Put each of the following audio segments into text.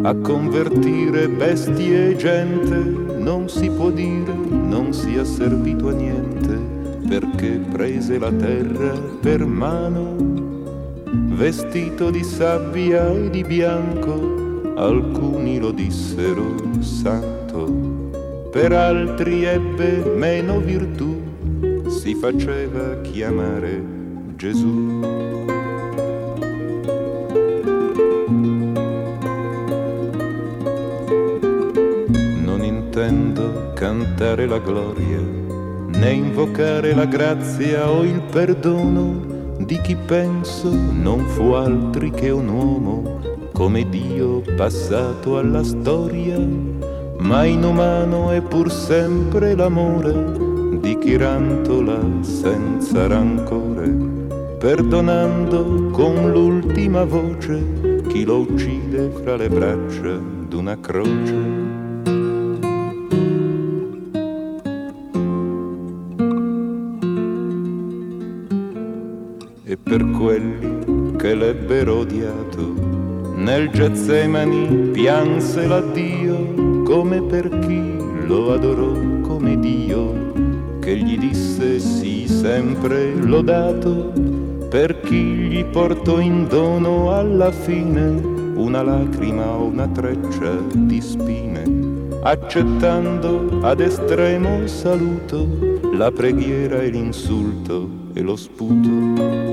a convertire bestie e gente. Non si può dire, non sia servito a niente, perché prese la terra per mano, vestito di sabbia e di bianco. Alcuni lo dissero santo, per altri ebbe meno virtù, si faceva chiamare Gesù. Non intendo cantare la gloria, né invocare la grazia o il perdono di chi penso non fu altri che un uomo come Dio passato alla storia, ma inumano è pur sempre l'amore di chi rantola senza rancore, perdonando con l'ultima voce chi lo uccide fra le braccia d'una croce. E per quelli che l'ebbero odiato, nel Getsemani pianse l'addio, come per chi lo adorò come Dio, che gli disse sì sempre lodato, per chi gli portò in dono alla fine una lacrima o una treccia di spine, accettando ad estremo saluto la preghiera e l'insulto e lo sputo.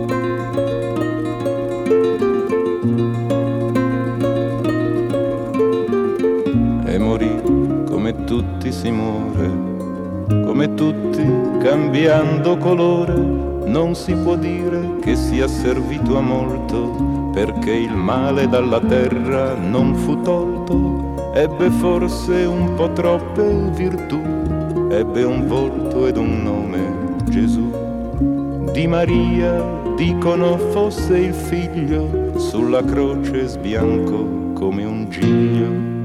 E morì come tutti si muore, come tutti cambiando colore. Non si può dire che sia servito a molto, perché il male dalla terra non fu tolto. Ebbe forse un po' troppe virtù, ebbe un volto ed un nome, Gesù. Di Maria dicono fosse il figlio, sulla croce sbiancò come un giglio.